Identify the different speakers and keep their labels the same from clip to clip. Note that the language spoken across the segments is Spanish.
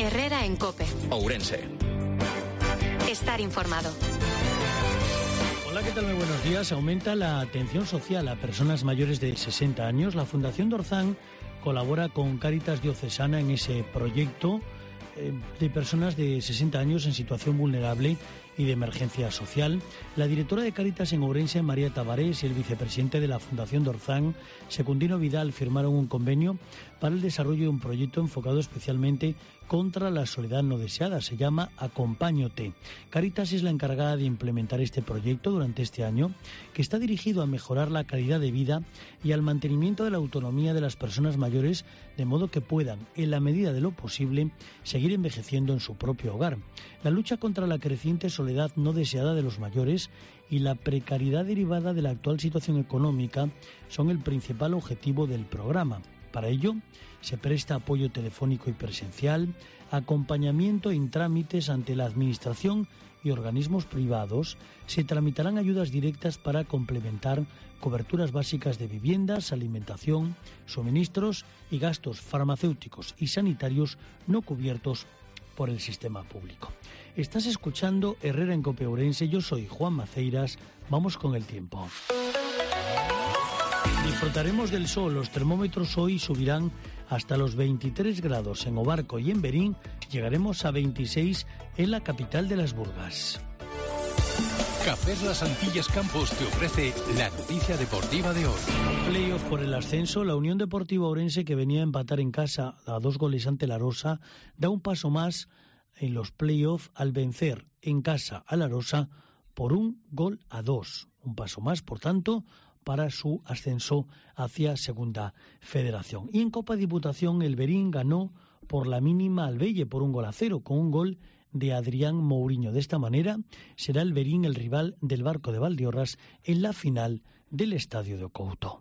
Speaker 1: Herrera en COPE.
Speaker 2: Ourense.
Speaker 1: Estar informado.
Speaker 3: Hola, ¿qué tal? Muy buenos días. Aumenta la atención social a personas mayores de 60 años. La Fundación Dorzán colabora con Cáritas Diocesana en ese proyecto de personas de 60 años en situación vulnerable y de emergencia social. La directora de Cáritas en Ourense, María Tavares, y el vicepresidente de la Fundación Dorzán, Secundino Vidal, firmaron un convenio para el desarrollo de un proyecto enfocado especialmente contra la soledad no deseada. Se llama Acompáñote. Cáritas es la encargada de implementar este proyecto durante este año, que está dirigido a mejorar la calidad de vida y al mantenimiento de la autonomía de las personas mayores, de modo que puedan, en la medida de lo posible, seguir envejeciendo en su propio hogar. La lucha contra la creciente soledad no deseada de los mayores y la precariedad derivada de la actual situación económica son el principal objetivo del programa. Para ello, se presta apoyo telefónico y presencial, acompañamiento en trámites ante la Administración y organismos privados, se tramitarán ayudas directas para complementar coberturas básicas de viviendas, alimentación, suministros y gastos farmacéuticos y sanitarios no cubiertos por el sistema público. Estás escuchando Herrera en COPE Ourense. Yo soy Juan Maceiras. Vamos con el tiempo. Disfrutaremos del sol. Los termómetros hoy subirán hasta los 23 grados en Obarco y en Berín. Llegaremos a 26 en la capital de las Burgas.
Speaker 4: Cafés Las Antillas Campos te ofrece la noticia deportiva de hoy.
Speaker 3: Playoff por el ascenso. La Unión Deportiva Ourense, que venía a empatar en casa a 2 goles ante la Arosa, da un paso más en los playoffs al vencer en casa a la Arosa por 1-2. Un paso más, por tanto, para su ascenso hacia Segunda Federación. Y en Copa Diputación, el Berín ganó por la mínima al Belle por 1-0, con un gol de Adrián Mourinho. De esta manera, será el Berín el rival del Barco de Valdeorras en la final del Estadio de Ocouto.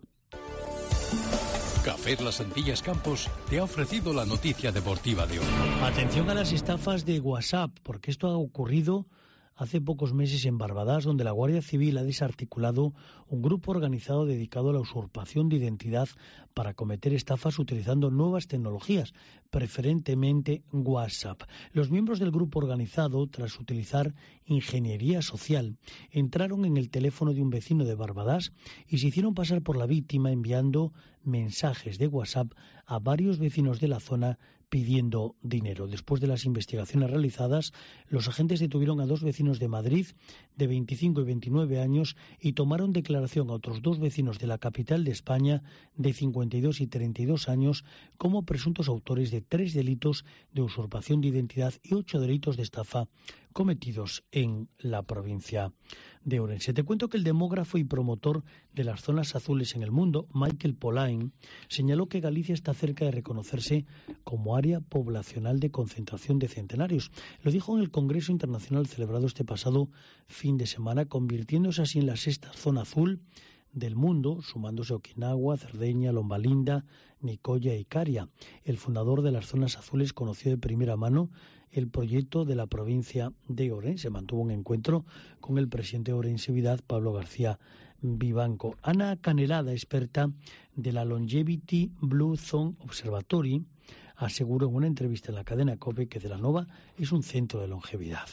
Speaker 4: Cafés Las Antillas Campos te ha ofrecido la noticia deportiva de hoy.
Speaker 3: Atención a las estafas de WhatsApp, porque esto ha ocurrido hace pocos meses en Barbadas, donde la Guardia Civil ha desarticulado un grupo organizado dedicado a la usurpación de identidad para cometer estafas utilizando nuevas tecnologías, preferentemente WhatsApp. Los miembros del grupo organizado, tras utilizar ingeniería social, entraron en el teléfono de un vecino de Barbadas y se hicieron pasar por la víctima enviando mensajes de WhatsApp a varios vecinos de la zona pidiendo dinero. Después de las investigaciones realizadas, los agentes detuvieron a 2 vecinos de Madrid de 25 y 29 años y tomaron declaración a otros 2 vecinos de la capital de España de 52 y 32 años como presuntos autores de 3 delitos de usurpación de identidad y 8 delitos de estafa cometidos en la provincia de Ourense. Te cuento que el demógrafo y promotor de las zonas azules en el mundo, Michael Polain, señaló que Galicia está cerca de reconocerse como área poblacional de concentración de centenarios. Lo dijo en el Congreso Internacional celebrado este pasado fin de semana, convirtiéndose así en la 6ª zona azul del mundo, sumándose Okinawa, Cerdeña, Lombalinda, Nicoya y Caria. El fundador de las zonas azules conoció de primera mano el proyecto de la provincia de Ourense. Mantuvo un encuentro con el presidente de Ourense Vidad, Pablo García Vivanco. Ana Canelada, experta de la Longevity Blue Zone Observatory, aseguró en una entrevista en la cadena COPE que Celanova es un centro de longevidad.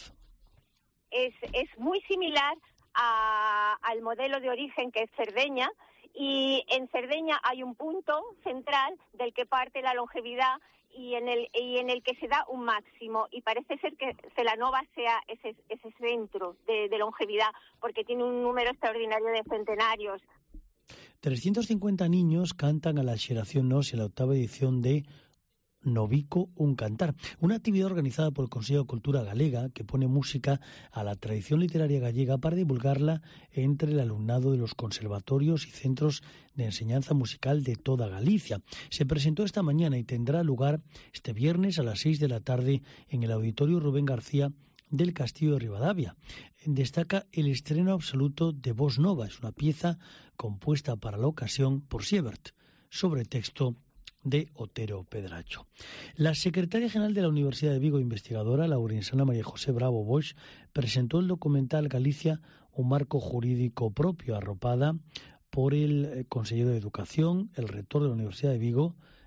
Speaker 5: Es muy similar al modelo de origen que es Cerdeña, y en Cerdeña hay un punto central del que parte la longevidad y en el que se da un máximo, y parece ser que Celanova sea ese centro de longevidad, porque tiene un número extraordinario de centenarios.
Speaker 3: 350 niños cantan a la Xeración Nos en la 8ª edición de Novico un Cantar, una actividad organizada por el Consejo de Cultura Galega que pone música a la tradición literaria gallega para divulgarla entre el alumnado de los conservatorios y centros de enseñanza musical de toda Galicia. Se presentó esta mañana y tendrá lugar este viernes a las 6 de la tarde en el Auditorio Rubén García del Castillo de Ribadavia. Destaca el estreno absoluto de Voz Nova, es una pieza compuesta para la ocasión por Siebert, sobre texto de Otero Pedracho. La secretaria general de la Universidad de Vigo, investigadora, la ourensana María José Bravo Bosch, presentó el documental Galicia, un marco jurídico propio, arropada por el consejero de Educación, el rector de la Universidad de Vigo,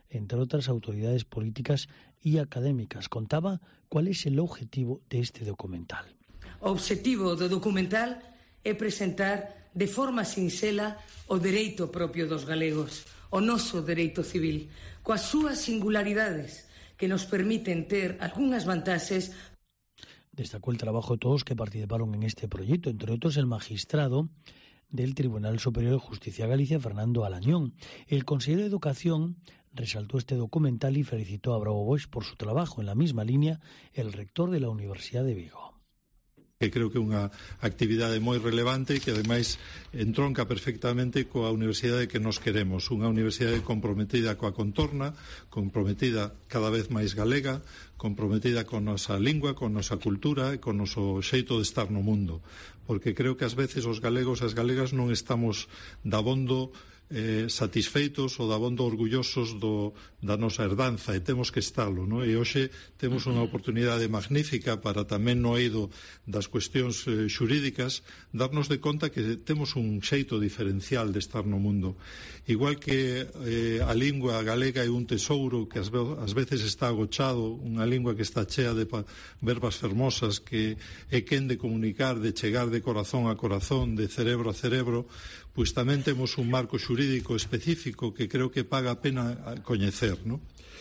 Speaker 3: entre otras autoridades políticas y académicas. Contaba cuál es el objetivo de este documental.
Speaker 2: O obxectivo do documental é presentar de forma sinxela o dereito propio dos galegos, o noso dereito civil, coas súas singularidades que nos permiten ter algunhas vantaxes.
Speaker 3: Destacó el trabajo de todos que participaron en este proyecto, entre otros el magistrado del Tribunal Superior de Justicia de Galicia, Fernando Alañón. El consejero de Educación resaltó este documental y felicitó a Bravo Boix por su trabajo. En la misma línea, el rector de la Universidad de Vigo.
Speaker 6: Que creo que é unha actividade moi relevante que ademais entronca perfectamente coa universidade que nos queremos, unha universidade comprometida coa contorna, comprometida cada vez máis galega, comprometida con nosa lingua, con nosa cultura e con noso xeito de estar no mundo, porque creo que ás veces os galegos e as galegas non estamos dabondo satisfeitos ou dabondo orgullosos da nosa herdanza, e temos que estalo, non? E hoxe temos unha oportunidade magnífica para tamén no eido das cuestións xurídicas darnos de conta que temos un xeito diferencial de estar no mundo, igual que a lingua galega é un tesouro que ás veces está agochado, unha lingua que está chea de verbas fermosas, que é quen de comunicar, de chegar de corazón a corazón, de cerebro a cerebro, pois tamén temos un marco xurídico específico que creo que paga a pena coñecer, ¿no?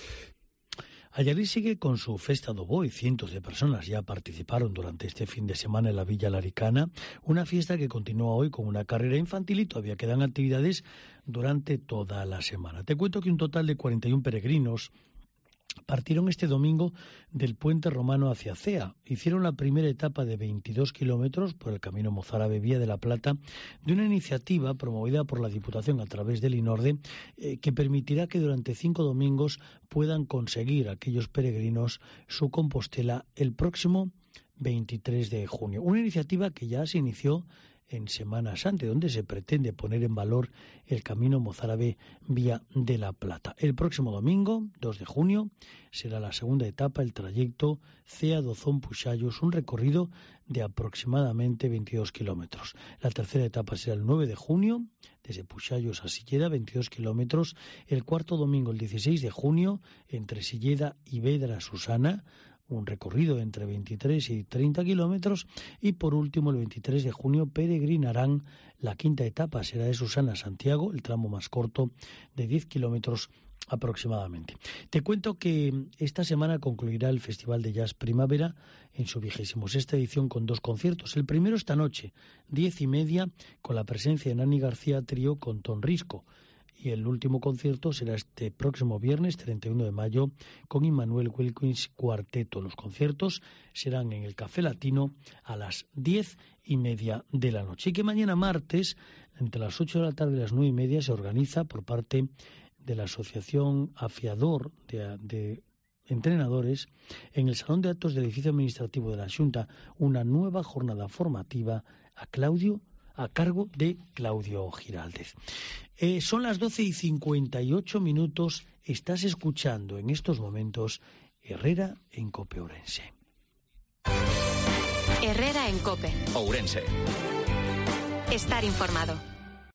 Speaker 3: Allariz sigue con su Festa do Boi. Cientos de personas ya participaron durante este fin de semana en la Villa Laricana, una fiesta que continúa hoy con una carrera infantil y todavía quedan actividades durante toda la semana. Te cuento que un total de 41 peregrinos partieron este domingo del Puente Romano hacia Cea. Hicieron la primera etapa de 22 kilómetros por el Camino Mozárabe Vía de la Plata, de una iniciativa promovida por la Diputación a través del INORDE, que permitirá que durante 5 domingos puedan conseguir aquellos peregrinos su Compostela el próximo 23 de junio. Una iniciativa que ya se inició en Semana Santa, donde se pretende poner en valor el Camino Mozárabe Vía de la Plata. El próximo domingo, 2 de junio, será la segunda etapa, el trayecto Cea-Dozón-Puxallos, un recorrido de aproximadamente 22 kilómetros. La tercera etapa será el 9 de junio, desde Puxallos a Silleda, 22 kilómetros. El cuarto domingo, el 16 de junio, entre Silleda y Vedra Susana, un recorrido entre 23 y 30 kilómetros, y por último el 23 de junio peregrinarán la quinta etapa, será de Susana a Santiago, el tramo más corto de 10 kilómetros aproximadamente. Te cuento que esta semana concluirá el Festival de Jazz Primavera en su 26ª edición con 2 conciertos. El primero esta noche, 10:30, con la presencia de Nani García Trío con Ton Risco. Y el último concierto será este próximo viernes 31 de mayo con Immanuel Wilkins Cuarteto. Los conciertos serán en el Café Latino a las 10:30 de la noche. Y que mañana martes, entre las 8 de la tarde y las 9:30, se organiza por parte de la Asociación Afiador de Entrenadores en el Salón de Actos del Edificio Administrativo de la Xunta una nueva jornada formativa a cargo de Claudio Giraldez. Son las 12:58. Estás escuchando en estos momentos Herrera en COPE Ourense.
Speaker 1: Herrera en COPE.
Speaker 7: Ourense.
Speaker 1: Estar informado.